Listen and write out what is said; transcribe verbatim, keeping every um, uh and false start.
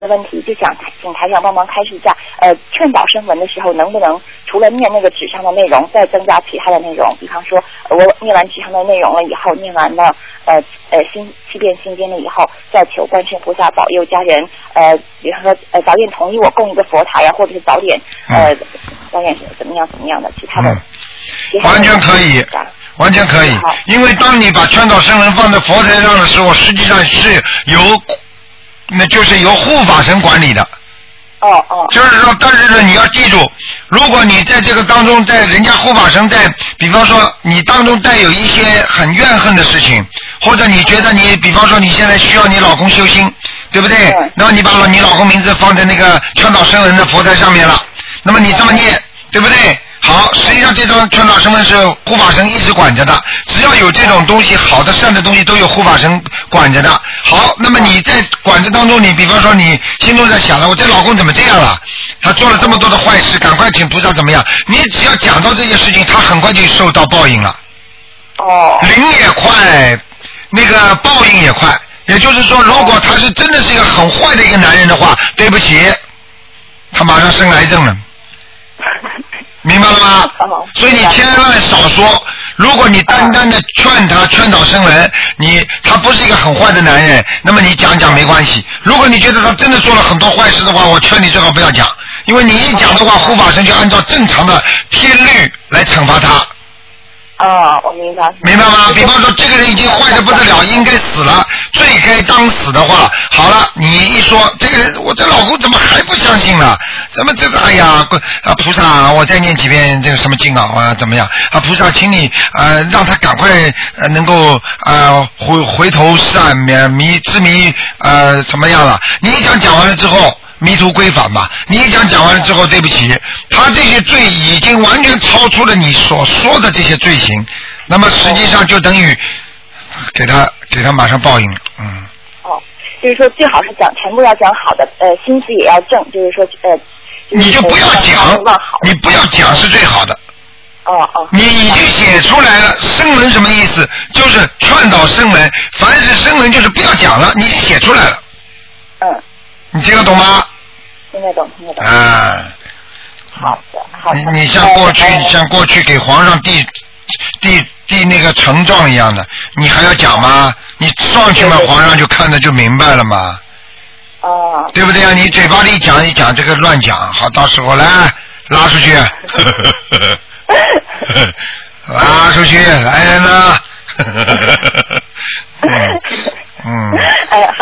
问题，就想请台长帮忙开示一下。呃，劝导声闻的时候，能不能除了念那个纸上的内容，再增加其他的内容？比方说，呃、我念完纸上的内容了以后，念完了呃呃心七遍心经了以后，再求观世音菩萨保佑家人。呃，比方说，呃，早点同意我供一个佛台呀，或者是早点呃早点怎么样怎么样的其他的。嗯、 完全可以。完全可以，因为当你把劝导声闻放在佛台上的时候，实际上是由，那就是由护法神管理的。 哦哦。 就是说，但是呢，你要记住，如果你在这个当中，在人家护法神在，比方说你当中带有一些很怨恨的事情，或者你觉得你，比方说你现在需要你老公修心，对不对？嗯、那么你把你老公名字放在那个劝导声闻的佛台上面了，那么你这么念，对不对？好，实际上这张劝导声闻是护法神一直管着的，只要有这种东西，好的善的东西都有护法神管着的。好，那么你在管着当中，你比方说你心中在想了，我这老公怎么这样了？他做了这么多的坏事，赶快请菩萨怎么样？你只要讲到这些事情，他很快就受到报应了。 哦。 灵也快，那个报应也快。也就是说，如果他是真的是一个很坏的一个男人的话，对不起，他马上生癌症了。明白了吗？所以你千万少说。如果你单单的劝他劝导声闻，你他不是一个很坏的男人，那么你讲讲没关系。如果你觉得他真的做了很多坏事的话，我劝你最好不要讲，因为你一讲的话，护法神就按照正常的天律来惩罚他。 哦，我明白。 明白吗？比方说，这个人已经坏得不得了，应该死了，罪该当死的话，好了，你一说这个人，我这老公怎么还不相信呢？怎么这个？哎呀，啊菩萨，我再念几遍这个什么经啊？啊怎么样？啊菩萨，请你呃让他赶快呃能够呃回回头是岸，免迷之迷呃怎么样了？你一讲讲完了之后。迷途归返吧，你一讲讲完了之后，对不起，他这些罪已经完全超出了你所说的这些罪行，那么实际上就等于给他给他马上报应了，嗯。 哦，就是说最好是讲全部要讲好的，呃，心思也要正，就是说呃。就是、 你就不要讲，你不要讲是最好的。 哦哦。 你已经写出来了，声闻什么意思？就是劝导声闻，凡是声闻就是不要讲了，你已经写出来了。 嗯。 你听得懂吗？ 听得懂，听得懂。 啊， 好的，好的。 你你像过去，你像过去给皇上递递递那个呈状一样的，你还要讲吗？你上去嘛，皇上就看着就明白了嘛。 哦。 对不对啊？你嘴巴里讲一讲这个乱讲，好，到时候来拉出去，拉出去，来人呐！嗯。嗯。 哎呀。